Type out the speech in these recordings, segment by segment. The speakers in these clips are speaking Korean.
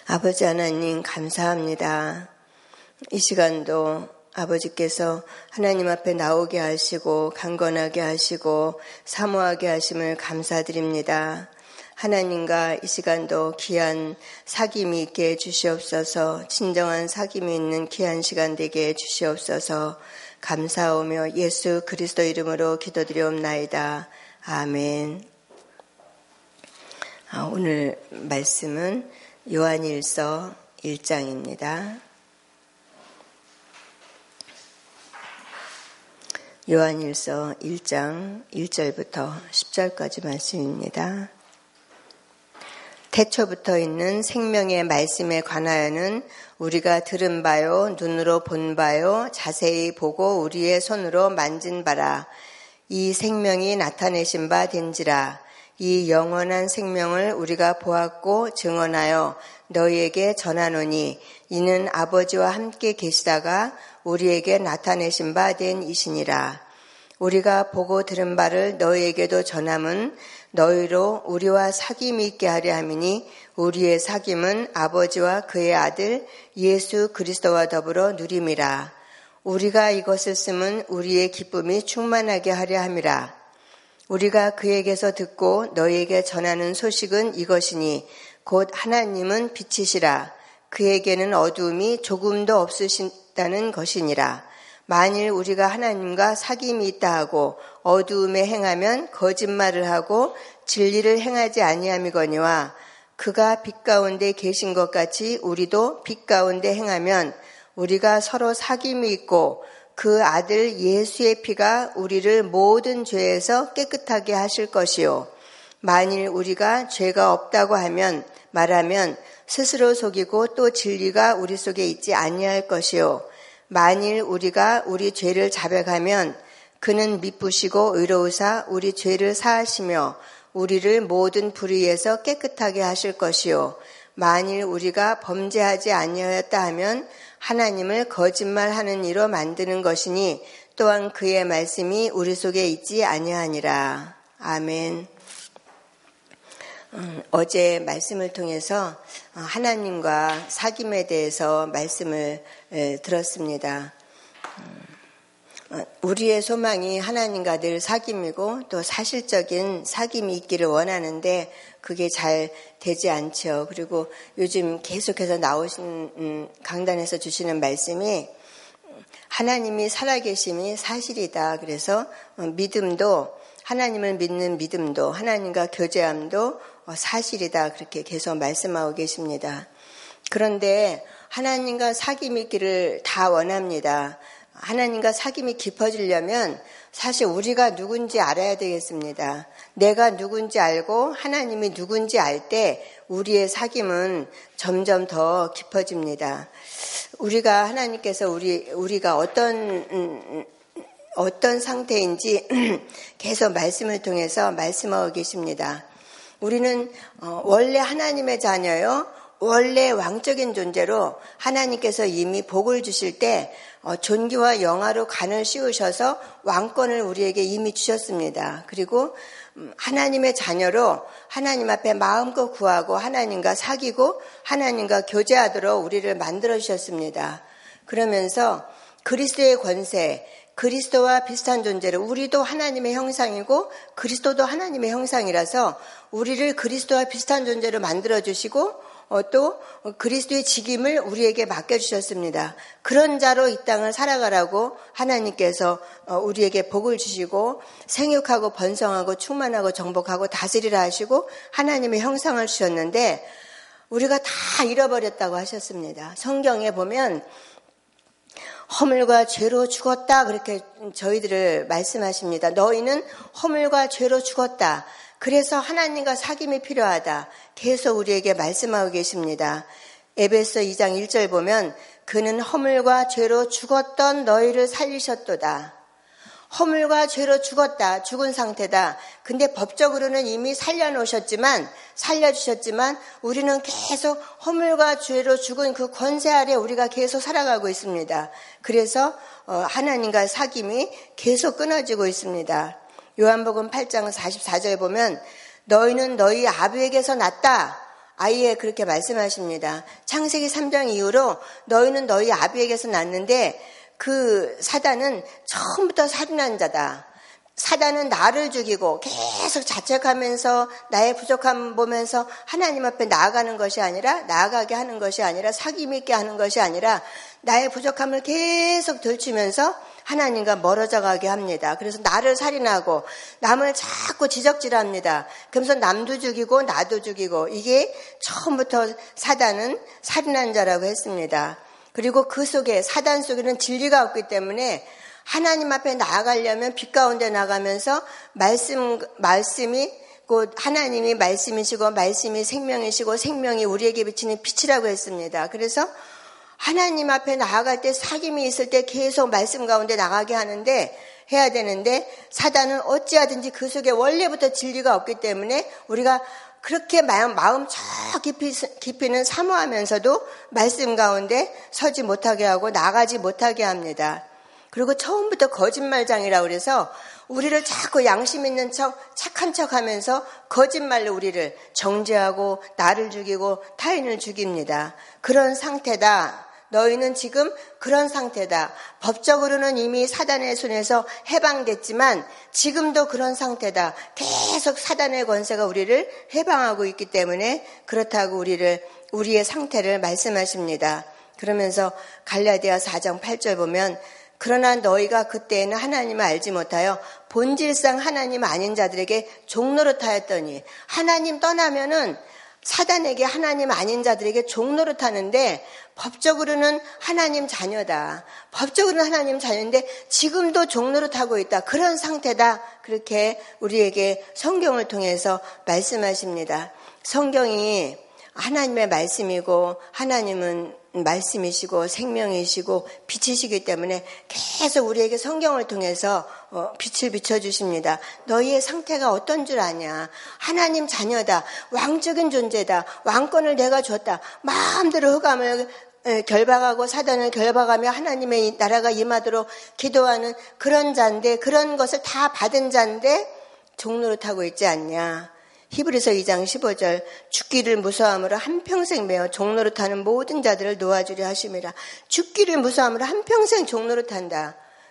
아버지 하나님 감사합니다. 이 시간도 아버지께서 하나님 앞에 나오게 하시고 강건하게 하시고 사모하게 하심을 감사드립니다. 하나님과 이 시간도 귀한 사귐이 있게 해주시옵소서. 진정한 사귐이 있는 귀한 시간 되게 해주시옵소서. 감사하며 예수 그리스도 이름으로 기도드리옵나이다. 아멘. 오늘 말씀은 요한일서 1장입니다. 요한일서 1장 1절부터 10절까지 말씀입니다. 태초부터 있는 생명의 말씀에 관하여는 우리가 들은 바요, 눈으로 본 바요, 자세히 보고 우리의 손으로 만진 바라. 이 생명이 나타내신 바 된지라. 이 영원한 생명을 우리가 보았고 증언하여 너희에게 전하노니 이는 아버지와 함께 계시다가 우리에게 나타내신 바 된 이시니라. 우리가 보고 들은 바를 너희에게도 전함은 너희로 우리와 사귐이 있게 하려 함이니 우리의 사귐은 아버지와 그의 아들 예수 그리스도와 더불어 누림이라. 우리가 이것을 쓰면 우리의 기쁨이 충만하게 하려 함이라. 우리가 그에게서 듣고 너희에게 전하는 소식은 이것이니 곧 하나님은 빛이시라. 그에게는 어두움이 조금도 없으시다는 것이니라. 만일 우리가 하나님과 사귐이 있다 하고 어두움에 행하면 거짓말을 하고 진리를 행하지 아니함이거니와 그가 빛 가운데 계신 것 같이 우리도 빛 가운데 행하면 우리가 서로 사귐이 있고 그 아들 예수의 피가 우리를 모든 죄에서 깨끗하게 하실 것이요. 만일 우리가 죄가 없다고 말하면 스스로 속이고 또 진리가 우리 속에 있지 아니할 것이요. 만일 우리가 우리 죄를 자백하면 그는 미쁘시고 의로우사 우리 죄를 사하시며 우리를 모든 불의에서 깨끗하게 하실 것이요. 만일 우리가 범죄하지 아니하였다 하면 하나님을 거짓말하는 이로 만드는 것이니 또한 그의 말씀이 우리 속에 있지 아니하니라. 아멘. 어제 말씀을 통해서 하나님과 사귐에 대해서 말씀을 들었습니다. 우리의 소망이 하나님과 늘 사귐이고 또 사실적인 사귐이 있기를 원하는데 그게 잘 되지 않죠. 그리고 요즘 계속해서 나오신 강단에서 주시는 말씀이 하나님이 살아계심이 사실이다. 그래서 믿음도 하나님을 믿는 믿음도 하나님과 교제함도 사실이다. 그렇게 계속 말씀하고 계십니다. 그런데 하나님과 사귐이 있기를 다 원합니다. 하나님과 사귐이 깊어지려면 사실 우리가 누군지 알아야 되겠습니다. 내가 누군지 알고 하나님이 누군지 알 때 우리의 사귐은 점점 더 깊어집니다. 우리가 하나님께서 우리가 어떤 상태인지 계속 말씀을 통해서 말씀하고 계십니다. 우리는 원래 하나님의 자녀요. 원래 왕적인 존재로 하나님께서 이미 복을 주실 때 존귀와 영화로 간을 씌우셔서 왕권을 우리에게 이미 주셨습니다. 그리고 하나님의 자녀로 하나님 앞에 마음껏 구하고 하나님과 사귀고 하나님과 교제하도록 우리를 만들어 주셨습니다. 그러면서 그리스도의 권세, 그리스도와 비슷한 존재로 우리도 하나님의 형상이고 그리스도도 하나님의 형상이라서 우리를 그리스도와 비슷한 존재로 만들어주시고 또 그리스도의 직임을 우리에게 맡겨주셨습니다. 그런 자로 이 땅을 살아가라고 하나님께서 우리에게 복을 주시고 생육하고 번성하고 충만하고 정복하고 다스리라 하시고 하나님의 형상을 주셨는데 우리가 다 잃어버렸다고 하셨습니다. 성경에 보면 허물과 죄로 죽었다 그렇게 저희들을 말씀하십니다. 너희는 허물과 죄로 죽었다. 그래서 하나님과 사귐이 필요하다. 계속 우리에게 말씀하고 계십니다. 에베소 2장 1절 보면 그는 허물과 죄로 죽었던 너희를 살리셨도다. 허물과 죄로 죽었다. 죽은 상태다. 근데 법적으로는 이미 살려주셨지만 우리는 계속 허물과 죄로 죽은 그 권세 아래 우리가 계속 살아가고 있습니다. 그래서 하나님과 사귐이 계속 끊어지고 있습니다. 요한복음 8장 44절에 보면 너희는 너희 아비에게서 났다. 아이에 그렇게 말씀하십니다. 창세기 3장 이후로 너희는 너희 아비에게서 났는데 그 사단은 처음부터 살인한 자다. 사단은 나를 죽이고 계속 자책하면서 나의 부족함 보면서 하나님 앞에 나아가게 하는 것이 아니라 사귐 있게 하는 것이 아니라 나의 부족함을 계속 들추면서 하나님과 멀어져 가게 합니다. 그래서 나를 살인하고 남을 자꾸 지적질합니다. 그러면서 남도 죽이고 나도 죽이고 이게 처음부터 사단은 살인한 자라고 했습니다. 그리고 그 속에 사단 속에는 진리가 없기 때문에 하나님 앞에 나아가려면 빛 가운데 나가면서 말씀이 곧 하나님이 말씀이시고 말씀이 생명이시고 생명이 우리에게 비치는 빛이라고 했습니다. 그래서 하나님 앞에 나아갈 때 사귐이 있을 때 계속 말씀 가운데 나가게 해야 되는데 사단은 어찌하든지 그 속에 원래부터 진리가 없기 때문에 우리가 그렇게 마음 저 깊이는 사모하면서도 말씀 가운데 서지 못하게 하고 나가지 못하게 합니다. 그리고 처음부터 거짓말장이라고 그래서 우리를 자꾸 양심 있는 척 착한 척 하면서 거짓말로 우리를 정죄하고 나를 죽이고 타인을 죽입니다. 그런 상태다. 너희는 지금 그런 상태다. 법적으로는 이미 사단의 손에서 해방됐지만 지금도 그런 상태다. 계속 사단의 권세가 우리를 해방하고 있기 때문에 그렇다고 우리의 상태를 말씀하십니다. 그러면서 갈라디아 4장 8절 보면 그러나 너희가 그때에는 하나님을 알지 못하여 본질상 하나님 아닌 자들에게 종노릇하였더니 하나님 떠나면은 사단에게 하나님 아닌 자들에게 종노릇하는데 법적으로는 하나님 자녀다. 법적으로는 하나님 자녀인데 지금도 종노릇하고 있다. 그런 상태다. 그렇게 우리에게 성경을 통해서 말씀하십니다. 성경이 하나님의 말씀이고 하나님은 말씀이시고 생명이시고 빛이시기 때문에 계속 우리에게 성경을 통해서 빛을 비춰주십니다. 너희의 상태가 어떤 줄 아냐. 하나님 자녀다. 왕적인 존재다. 왕권을 내가 줬다. 마음대로 흑암을 결박하고 사단을 결박하며 하나님의 나라가 임하도록 기도하는 그런 자인데 그런 것을 다 받은 자인데 종노릇하고 있지 않냐. 히브리서 2장 15절 죽기를 무서워함으로 한평생 매어 종노릇하는 모든 자들을 놓아주려 하심이라. 죽기를 무서워함으로 한평생 종노릇한다.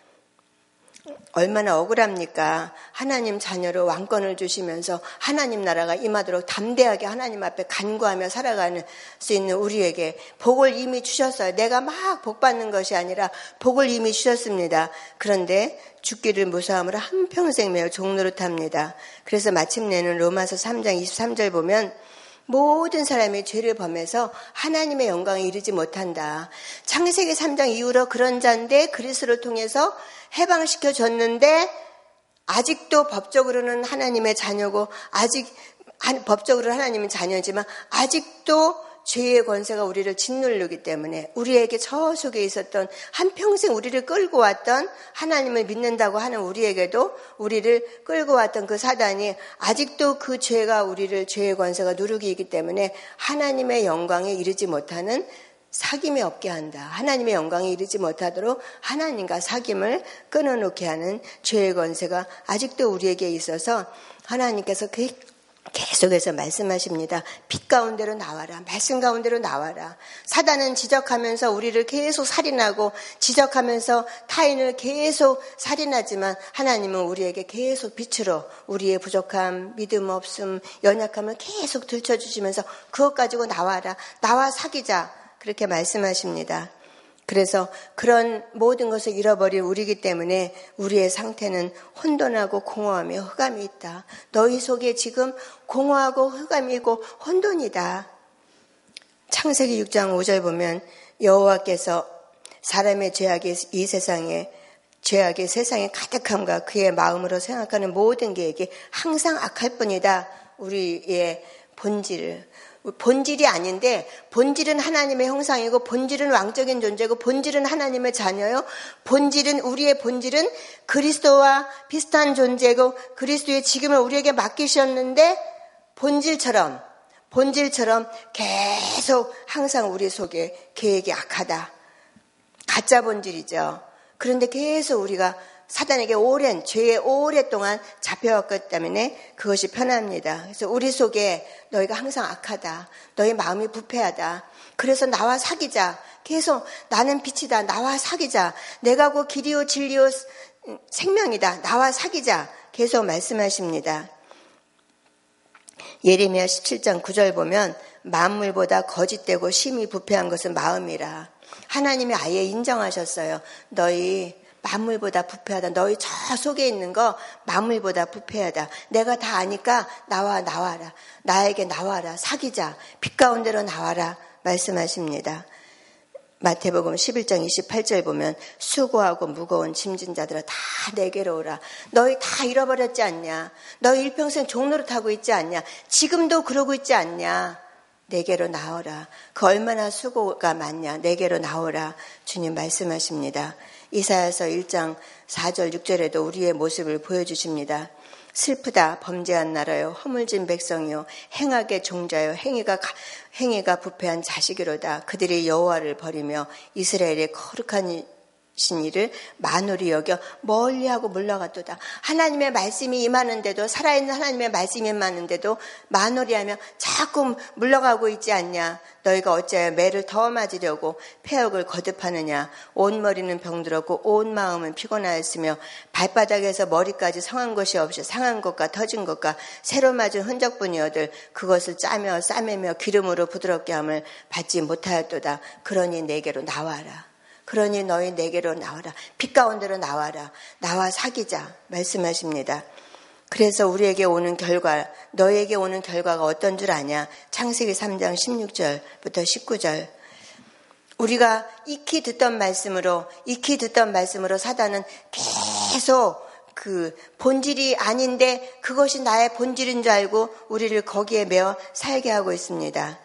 얼마나 억울합니까? 하나님 자녀로 왕권을 주시면서 하나님 나라가 임하도록 담대하게 하나님 앞에 간구하며 살아가는 수 있는 우리에게 복을 이미 주셨어요. 내가 막 복받는 것이 아니라 복을 이미 주셨습니다. 그런데 죽기를 무서워함으로 한평생 매어 종노릇합니다. 그래서 마침내는 로마서 3장 23절 보면 모든 사람이 죄를 범해서 하나님의 영광에 이르지 못한다. 창세기 3장 이후로 그런 자인데 그리스도를 통해서 해방시켜줬는데 아직도 법적으로는 하나님의 자녀고 법적으로 하나님의 자녀지만 아직도 죄의 권세가 우리를 짓누르기 때문에 우리에게 저 속에 있었던 한평생 우리를 끌고 왔던 하나님을 믿는다고 하는 우리에게도 우리를 끌고 왔던 그 사단이 아직도 그 죄가 죄의 권세가 누르기이기 때문에 하나님의 영광에 이르지 못하는 사귐이 없게 한다. 하나님의 영광에 이르지 못하도록 하나님과 사귐을 끊어놓게 하는 죄의 권세가 아직도 우리에게 있어서 하나님께서 계속해서 말씀하십니다. 빛 가운데로 나와라. 말씀 가운데로 나와라. 사단은 지적하면서 우리를 계속 살인하고 지적하면서 타인을 계속 살인하지만 하나님은 우리에게 계속 빛으로 우리의 부족함, 믿음 없음, 연약함을 계속 들춰주시면서 그것 가지고 나와라. 나와 사귀자. 그렇게 말씀하십니다. 그래서 그런 모든 것을 잃어버린 우리이기 때문에 우리의 상태는 혼돈하고 공허하며 흑암이 있다. 너희 속에 지금 공허하고 흑암이고 혼돈이다. 창세기 6장 5절 보면 여호와께서 사람의 죄악이 이 세상에 죄악의 세상에 가득함과 그의 마음으로 생각하는 모든 계획이 항상 악할 뿐이다. 우리의 본질이 아닌데 본질은 하나님의 형상이고 본질은 왕적인 존재고 본질은 하나님의 자녀요. 우리의 본질은 그리스도와 비슷한 존재고 그리스도의 직임을 우리에게 맡기셨는데 본질처럼 계속 항상 우리 속에 계획이 악하다. 가짜 본질이죠. 그런데 계속 우리가 사단에게 죄에 오랫동안 잡혀왔기 때문에 그것이 편합니다. 그래서 우리 속에 너희가 항상 악하다. 너희 마음이 부패하다. 그래서 나와 사귀자. 계속 나는 빛이다. 나와 사귀자. 내가 곧 길이요 진리요 생명이다. 나와 사귀자. 계속 말씀하십니다. 예레미야 17장 9절 보면 만물보다 거짓되고 심히 부패한 것은 마음이라. 하나님이 아예 인정하셨어요. 너희 만물보다 부패하다. 너희 저 속에 있는 거 만물보다 부패하다. 내가 다 아니까 나와라. 나에게 나와라. 사귀자. 빛 가운데로 나와라. 말씀하십니다. 마태복음 11장 28절 보면 수고하고 무거운 짐진 자들아 다 내게로 오라. 너희 다 잃어버렸지 않냐? 너희 일평생 종로를 타고 있지 않냐? 지금도 그러고 있지 않냐? 내게로 나오라. 그 얼마나 수고가 많냐? 내게로 나오라. 주님 말씀하십니다. 이사야서 1장 4절 6절에도 우리의 모습을 보여주십니다. 슬프다 범죄한 나라요 허물진 백성이요 행악의 종자요 행위가 부패한 자식이로다. 그들이 여호와를 버리며 이스라엘의 거룩한 일을 만홀히 여겨 멀리하고 물러갔도다. 하나님의 말씀이 임하는데도 살아있는 하나님의 말씀이 임하는데도 만홀히하며 자꾸 물러가고 있지 않냐. 너희가 어찌하여 매를 더 맞으려고 폐역을 거듭하느냐. 온 머리는 병들었고 온 마음은 피곤하였으며 발바닥에서 머리까지 상한 것이 없이 상한 것과 터진 것과 새로 맞은 흔적뿐이어들 그것을 짜며 싸매며 기름으로 부드럽게 함을 받지 못하였도다. 그러니 내게로 나와라. 그러니 너희 내게로 나와라. 빛 가운데로 나와라. 나와 사귀자. 말씀하십니다. 그래서 우리에게 오는 결과, 너에게 오는 결과가 어떤 줄 아냐? 창세기 3장 16절부터 19절. 우리가 익히 듣던 말씀으로 사단은 계속 그 본질이 아닌데 그것이 나의 본질인 줄 알고 우리를 거기에 매어 살게 하고 있습니다.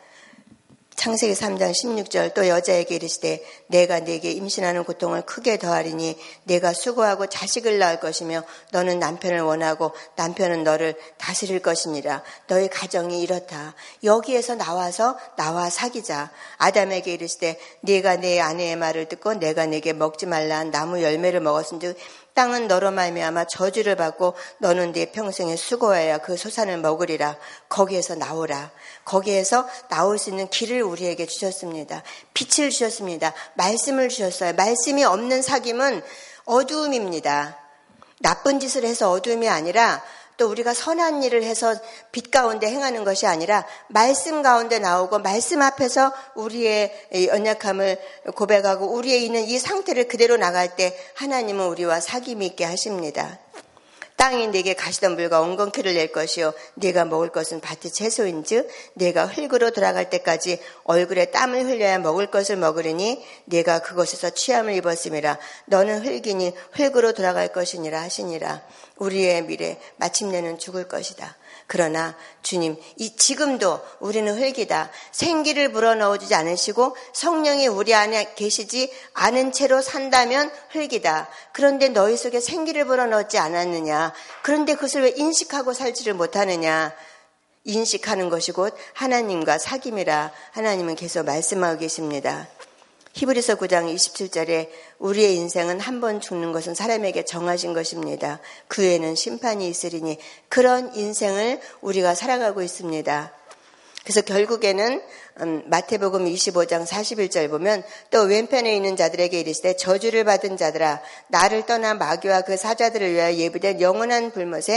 창세기 3장 16절 또 여자에게 이르시되 내가 네게 임신하는 고통을 크게 더하리니 내가 수고하고 자식을 낳을 것이며 너는 남편을 원하고 남편은 너를 다스릴 것이니라. 너희 가정이 이렇다. 여기에서 나와 사귀자. 아담에게 이르시되 네가 내 아내의 말을 듣고 내가 네게 먹지 말라 한 나무 열매를 먹었은즉 땅은 너로 말미암아 저주를 받고 너는 네 평생에 수고해야 그 소산을 먹으리라. 거기에서 나오라. 거기에서 나올 수 있는 길을 우리에게 주셨습니다. 빛을 주셨습니다. 말씀을 주셨어요. 말씀이 없는 사귐은 어두움입니다. 나쁜 짓을 해서 어두움이 아니라 또 우리가 선한 일을 해서 빛 가운데 행하는 것이 아니라 말씀 가운데 나오고 말씀 앞에서 우리의 연약함을 고백하고 우리에 있는 이 상태를 그대로 나갈 때 하나님은 우리와 사귐이 있게 하십니다. 땅이 네게 가시덤불과 엉겅퀴를 낼 것이요 네가 먹을 것은 밭의 채소인즉 네가 흙으로 돌아갈 때까지 얼굴에 땀을 흘려야 먹을 것을 먹으리니 네가 그곳에서 취함을 입었음이라. 너는 흙이니 흙으로 돌아갈 것이니라 하시니라. 우리의 미래 마침내는 죽을 것이다. 그러나 주님 지금도 우리는 흙이다. 생기를 불어넣어주지 않으시고 성령이 우리 안에 계시지 않은 채로 산다면 흙이다. 그런데 너희 속에 생기를 불어넣지 않았느냐. 그런데 그것을 왜 인식하고 살지를 못하느냐. 인식하는 것이 곧 하나님과 사귐이라 하나님은 계속 말씀하고 계십니다. 히브리서 9장 27절에 우리의 인생은 한 번 죽는 것은 사람에게 정하신 것입니다. 그 후에는 심판이 있으리니 그런 인생을 우리가 살아가고 있습니다. 그래서 결국에는 마태복음 25장 41절 보면 또 왼편에 있는 자들에게 이르시되 저주를 받은 자들아 나를 떠나 마귀와 그 사자들을 위하여 예비된 영원한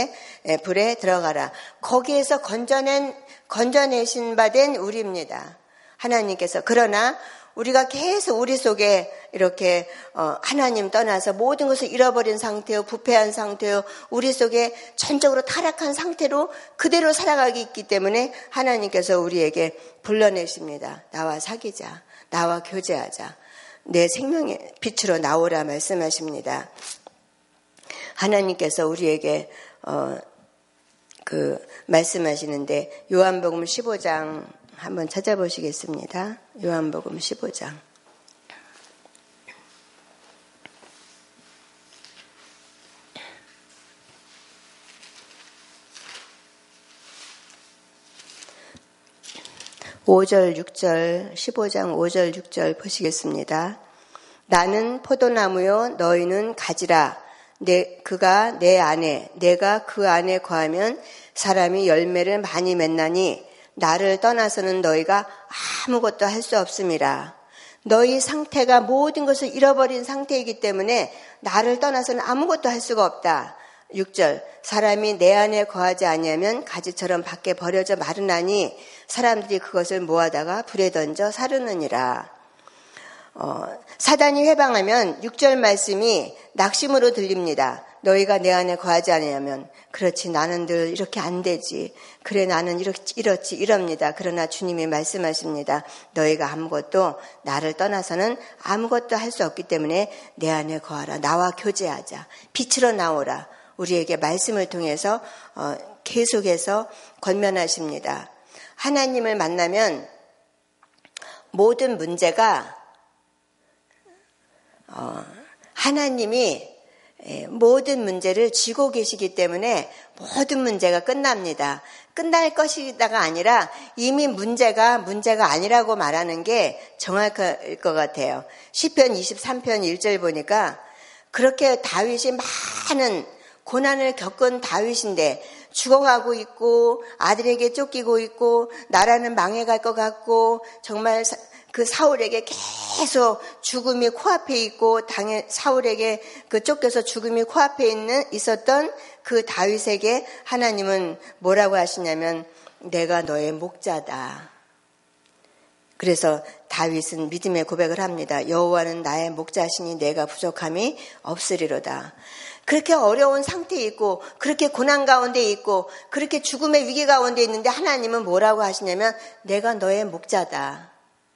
불에 들어가라. 거기에서 건져내신 바 된 우리입니다. 하나님께서. 그러나 우리가 계속 우리 속에 이렇게 하나님 떠나서 모든 것을 잃어버린 상태요, 부패한 상태요, 우리 속에 전적으로 타락한 상태로 그대로 살아가기 있기 때문에 하나님께서 우리에게 불러내십니다. 나와 사귀자. 나와 교제하자. 내 생명의 빛으로 나오라 말씀하십니다. 하나님께서 우리에게 말씀하시는데 요한복음 15장 한번 찾아보시겠습니다. 요한복음 15장. (5절 6절) 15장 5절 6절 보시겠습니다. 나는 포도나무요 너희는 가지라. 그가 내 안에 내가 그 안에 거하면 사람이 열매를 많이 맺나니 나를 떠나서는 너희가 아무것도 할 수 없음이라. 너희 상태가 모든 것을 잃어버린 상태이기 때문에 나를 떠나서는 아무것도 할 수가 없다. 6절 사람이 내 안에 거하지 아니하면 가지처럼 밖에 버려져 마르나니 사람들이 그것을 모아다가 불에 던져 사르느니라. 사단이 회방하면 6절 말씀이 낙심으로 들립니다. 너희가 내 안에 거하지 않으면 그렇지 나는 늘 이렇게 안 되지. 그래 나는 이렇지 이럽니다. 그러나 주님이 말씀하십니다. 너희가 아무것도 나를 떠나서는 아무것도 할 수 없기 때문에 내 안에 거하라. 나와 교제하자. 빛으로 나오라. 우리에게 말씀을 통해서 계속해서 권면하십니다. 하나님을 만나면 모든 문제가 하나님이 모든 문제를 쥐고 계시기 때문에 모든 문제가 끝납니다. 끝날 것이다가 아니라 이미 문제가 아니라고 말하는 게 정확할 것 같아요. 시편 23편 1절 보니까 그렇게 다윗이 많은 고난을 겪은 다윗인데 죽어가고 있고 아들에게 쫓기고 있고 나라는 망해갈 것 같고 정말 그 사울에게 계속 죽음이 코앞에 있고 사울에게 그 쫓겨서 죽음이 코앞에 있었던 그 다윗에게 하나님은 뭐라고 하시냐면 내가 너의 목자다. 그래서 다윗은 믿음의 고백을 합니다. 여호와는 나의 목자시니 내가 부족함이 없으리로다. 그렇게 어려운 상태에 있고 그렇게 고난 가운데 있고 그렇게 죽음의 위기 가운데 있는데 하나님은 뭐라고 하시냐면 내가 너의 목자다.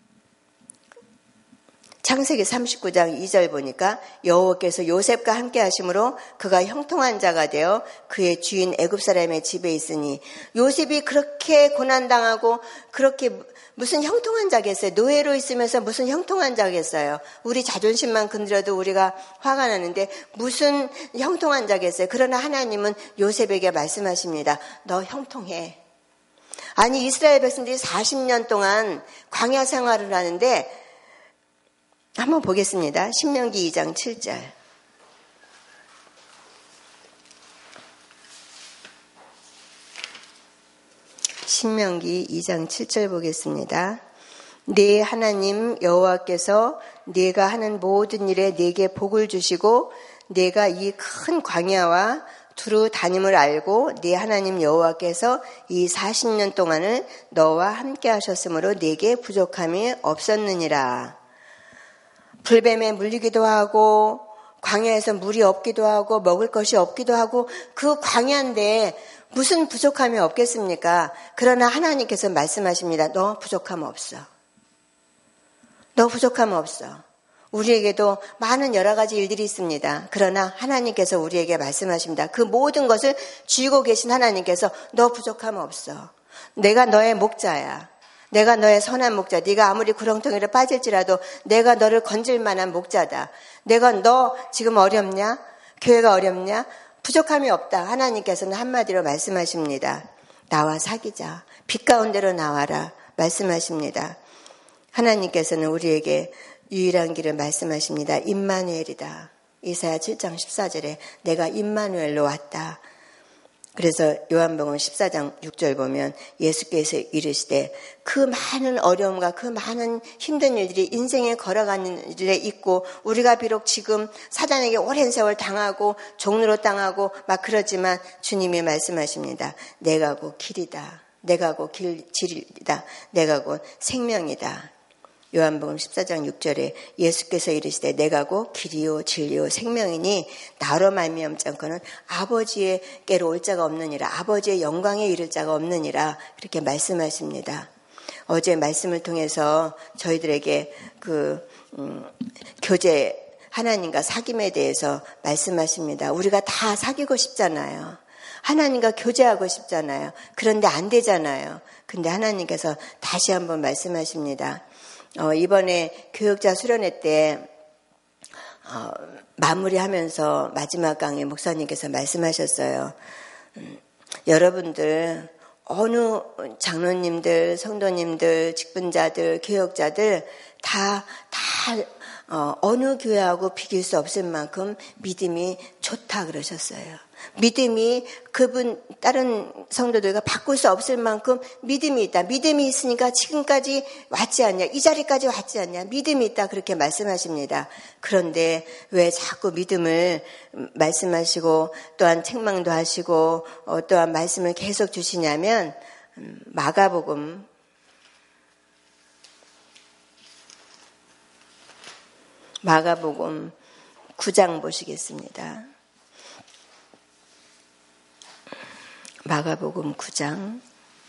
창세기 39장 2절 보니까 여호와께서 요셉과 함께 하심으로 그가 형통한 자가 되어 그의 주인 애굽 사람의 집에 있으니 요셉이 그렇게 고난당하고 그렇게 무슨 형통한 자겠어요. 노예로 있으면서 무슨 형통한 자겠어요. 우리 자존심만 건드려도 우리가 화가 나는데 무슨 형통한 자겠어요. 그러나 하나님은 요셉에게 말씀하십니다. 너 형통해. 아니 이스라엘 백성들이 40년 동안 광야 생활을 하는데 한번 보겠습니다. 신명기 2장 7절. 신명기 2장 7절 보겠습니다. 네 하나님 여호와께서 네가 하는 모든 일에 네게 복을 주시고 네가 이 큰 광야와 두루 다님을 알고 네 하나님 여호와께서 이 40년 동안을 너와 함께 하셨으므로 네게 부족함이 없었느니라. 불뱀에 물리기도 하고 광야에서 물이 없기도 하고 먹을 것이 없기도 하고 그 광야인데 무슨 부족함이 없겠습니까? 그러나 하나님께서 말씀하십니다. 너 부족함 없어. 너 부족함 없어. 우리에게도 많은 여러 가지 일들이 있습니다. 그러나 하나님께서 우리에게 말씀하십니다. 그 모든 것을 쥐고 계신 하나님께서 너 부족함 없어. 내가 너의 목자야. 내가 너의 선한 목자. 네가 아무리 구렁텅이를 빠질지라도 내가 너를 건질 만한 목자다. 내가 너 지금 어렵냐? 교회가 어렵냐? 부족함이 없다. 하나님께서는 한마디로 말씀하십니다. 나와 사귀자. 빛 가운데로 나와라. 말씀하십니다. 하나님께서는 우리에게 유일한 길을 말씀하십니다. 임마누엘이다. 이사야 7장 14절에 내가 임마누엘로 왔다. 그래서 요한복음 14장 6절 보면 예수께서 이르시되 그 많은 어려움과 그 많은 힘든 일들이 인생에 걸어가는 일에 있고 우리가 비록 지금 사단에게 오랜 세월 당하고 종로로 당하고 막 그러지만 주님이 말씀하십니다. 내가 곧 길이다. 내가 곧 진리다. 내가 곧 생명이다. 요한복음 14장 6절에 예수께서 이르시되 내가 곧 길이요 진리요 생명이니 나로 말미암지 않고는 아버지께로 올 자가 없느니라. 아버지의 영광에 이를 자가 없느니라. 그렇게 말씀하십니다. 어제 말씀을 통해서 저희들에게 교제 하나님과 사귐에 대해서 말씀하십니다. 우리가 다 사귀고 싶잖아요. 하나님과 교제하고 싶잖아요. 그런데 안 되잖아요. 근데 하나님께서 다시 한번 말씀하십니다. 이번에 교역자 수련회 때 마무리하면서 마지막 강의 목사님께서 말씀하셨어요. 여러분들 어느 장로님들, 성도님들, 직분자들, 교역자들 다 어느 교회하고 비교할 수 없을 만큼 믿음이 좋다 그러셨어요. 믿음이 그분 다른 성도들과 바꿀 수 없을 만큼 믿음이 있다. 믿음이 있으니까 지금까지 왔지 않냐. 이 자리까지 왔지 않냐. 믿음이 있다. 그렇게 말씀하십니다. 그런데 왜 자꾸 믿음을 말씀하시고 또한 책망도 하시고 또한 말씀을 계속 주시냐면 마가복음 9장 보시겠습니다. 마가복음 9장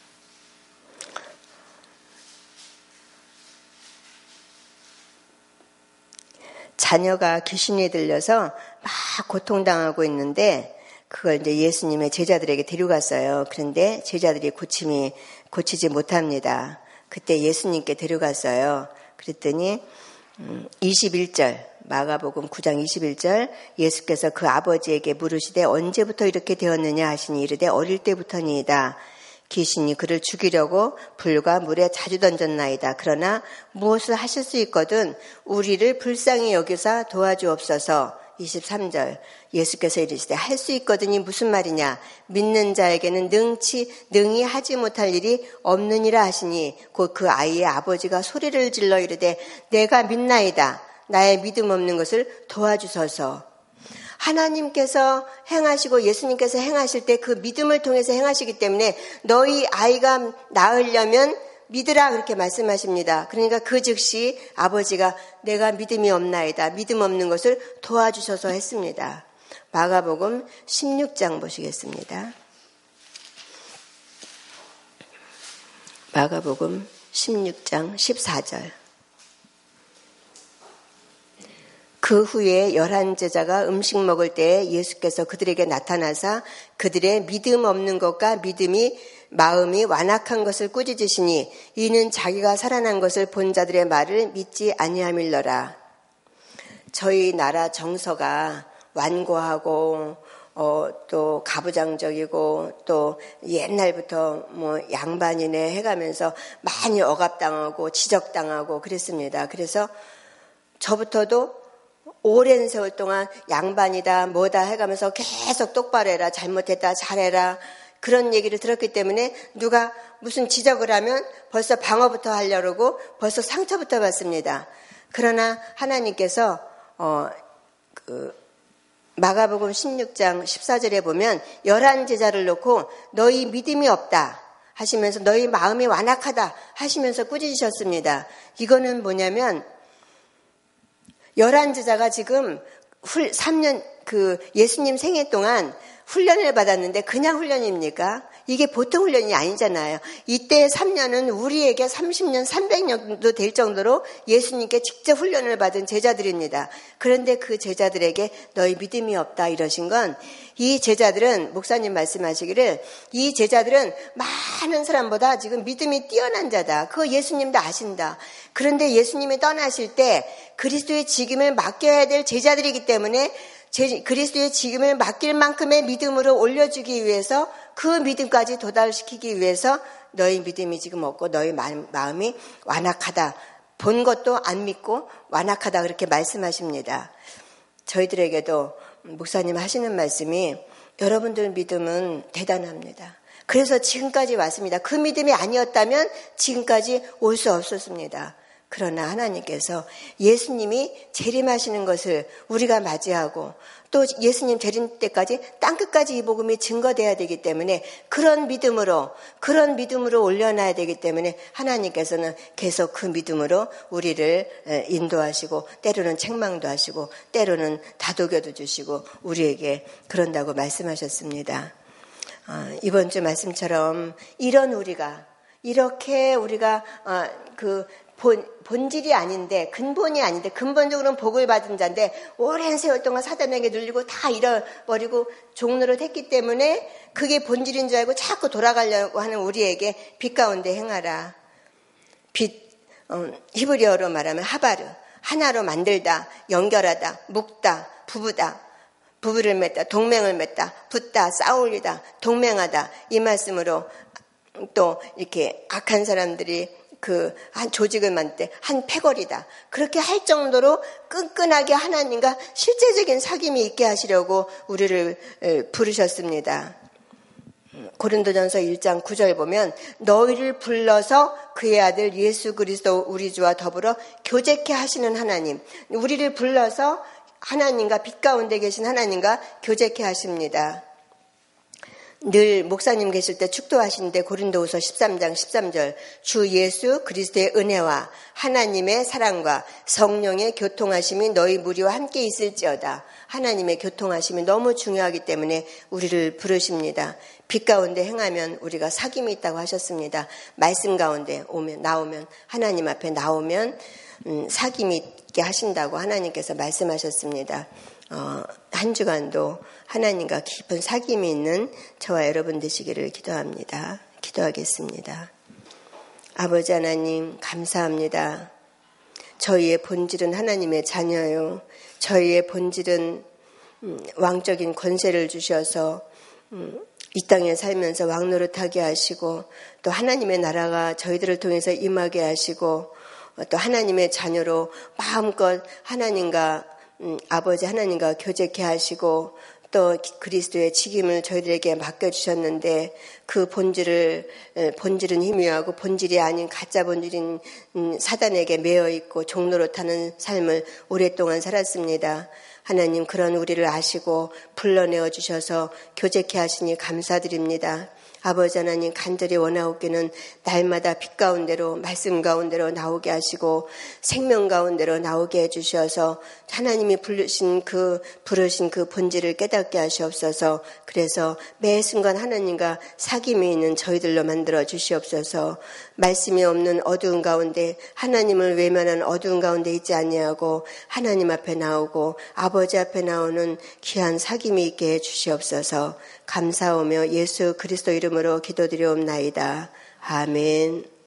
자녀가 귀신이 들려서 막 고통당하고 있는데 그걸 이제 예수님의 제자들에게 데려갔어요. 그런데 제자들이 고치지 못합니다. 그때 예수님께 데려갔어요. 그랬더니 21절 마가복음 9장 21절 예수께서 그 아버지에게 물으시되 언제부터 이렇게 되었느냐 하시니 이르되 어릴 때부터니이다. 귀신이 그를 죽이려고 불과 물에 자주 던졌나이다. 그러나 무엇을 하실 수 있거든 우리를 불쌍히 여기사 도와주옵소서. 23절 예수께서 이르시되 할 수 있거든이 무슨 말이냐. 믿는 자에게는 능히 하지 못할 일이 없느니라 하시니 곧 그 아이의 아버지가 소리를 질러 이르되 내가 믿나이다. 나의 믿음 없는 것을 도와주소서. 하나님께서 행하시고 예수님께서 행하실 때 그 믿음을 통해서 행하시기 때문에 너희 아이가 낳으려면 믿으라 그렇게 말씀하십니다. 그러니까 그 즉시 아버지가 내가 믿음이 없나이다. 믿음 없는 것을 도와주셔서 했습니다. 마가복음 16장 보시겠습니다. 마가복음 16장 14절 그 후에 11제자가 음식 먹을 때에 예수께서 그들에게 나타나사 그들의 믿음 없는 것과 마음이 완악한 것을 꾸짖으시니 이는 자기가 살아난 것을 본 자들의 말을 믿지 아니함일러라. 저희 나라 정서가 완고하고 또 가부장적이고 또 옛날부터 양반이네 해가면서 많이 억압당하고 지적당하고 그랬습니다. 그래서 저부터도 오랜 세월 동안 양반이다 뭐다 해가면서 계속 똑바로 해라 잘못했다 잘해라 그런 얘기를 들었기 때문에 누가 무슨 지적을 하면 벌써 방어부터 하려고 벌써 상처부터 받습니다. 그러나 하나님께서 마가복음 16장 14절에 보면 11제자를 놓고 너희 믿음이 없다 하시면서 너희 마음이 완악하다 하시면서 꾸짖으셨습니다. 이거는 뭐냐면 11제자가 지금 3년 예수님 생애 동안 훈련을 받았는데 그냥 훈련입니까? 이게 보통 훈련이 아니잖아요. 이때 3년은 우리에게 30년, 300년도 될 정도로 예수님께 직접 훈련을 받은 제자들입니다. 그런데 그 제자들에게 너희 믿음이 없다 이러신 건 이 제자들은 목사님 말씀하시기를 이 제자들은 많은 사람보다 지금 믿음이 뛰어난 자다. 그거 예수님도 아신다. 그런데 예수님이 떠나실 때 그리스도의 직임을 맡겨야 될 제자들이기 때문에 그리스도의 직임을 맡길 만큼의 믿음으로 올려주기 위해서 그 믿음까지 도달시키기 위해서 너희 믿음이 지금 없고 너희 마음이 완악하다. 본 것도 안 믿고 완악하다 그렇게 말씀하십니다. 저희들에게도 목사님 하시는 말씀이 여러분들 믿음은 대단합니다. 그래서 지금까지 왔습니다. 그 믿음이 아니었다면 지금까지 올 수 없었습니다. 그러나 하나님께서 예수님이 재림하시는 것을 우리가 맞이하고 또 예수님 재림 때까지 땅끝까지 이 복음이 증거돼야 되기 때문에 그런 믿음으로 올려놔야 되기 때문에 하나님께서는 계속 그 믿음으로 우리를 인도하시고 때로는 책망도 하시고 때로는 다독여도 주시고 우리에게 그런다고 말씀하셨습니다. 이번 주 말씀처럼 이렇게 우리가 본질이 아닌데 근본적으로는 복을 받은 자인데 오랜 세월 동안 사단에게 눌리고 다 잃어버리고 종노릇 했기 때문에 그게 본질인 줄 알고 자꾸 돌아가려고 하는 우리에게 빛 가운데 행하라. 히브리어로 말하면 하바르, 하나로 만들다, 연결하다, 묶다, 부부다, 부부를 맺다, 동맹을 맺다, 붙다, 싸울리다, 동맹하다 이 말씀으로 또 이렇게 악한 사람들이 한 조직을 만들 때 한 패거리다. 그렇게 할 정도로 끈끈하게 하나님과 실제적인 사귐이 있게 하시려고 우리를 부르셨습니다. 고린도전서 1장 9절 보면 너희를 불러서 그의 아들 예수 그리스도 우리 주와 더불어 교제케 하시는 하나님, 우리를 불러서 하나님과 빛 가운데 계신 하나님과 교제케 하십니다. 늘 목사님 계실 때 축도하시는데 고린도후서 13장 13절 주 예수 그리스도의 은혜와 하나님의 사랑과 성령의 교통하심이 너희 무리와 함께 있을지어다. 하나님의 교통하심이 너무 중요하기 때문에 우리를 부르십니다. 빛 가운데 행하면 우리가 사귐이 있다고 하셨습니다. 말씀 가운데 나오면 하나님 앞에 나오면 사귐이 있게 하신다고 하나님께서 말씀하셨습니다. 한 주간도 하나님과 깊은 사귐이 있는 저와 여러분 되시기를 기도합니다. 기도하겠습니다. 아버지 하나님 감사합니다. 저희의 본질은 하나님의 자녀요. 저희의 본질은 왕적인 권세를 주셔서 이 땅에 살면서 왕노릇하게 하시고 또 하나님의 나라가 저희들을 통해서 임하게 하시고 또 하나님의 자녀로 마음껏 하나님과 아버지 하나님과 교제케 하시고 또 그리스도의 직임을 저희들에게 맡겨주셨는데 그 본질은 희미하고 본질이 아닌 가짜 본질인 사단에게 매여있고 종노릇하는 삶을 오랫동안 살았습니다. 하나님 그런 우리를 아시고 불러내어 주셔서 교제케 하시니 감사드립니다. 아버지 하나님 간절히 원하옵기는 날마다 빛 가운데로 말씀 가운데로 나오게 하시고 생명 가운데로 나오게 해주셔서 하나님이 부르신 그 본질을 깨닫게 하시옵소서. 그래서 매 순간 하나님과 사귐이 있는 저희들로 만들어 주시옵소서. 말씀이 없는 어두운 가운데 하나님을 외면한 어두운 가운데 있지 아니하고 하나님 앞에 나오고 아버지 앞에 나오는 귀한 사귐이 있게 해주시옵소서. 감사하며 예수 그리스도 이름으로 기도드리옵나이다. 아멘.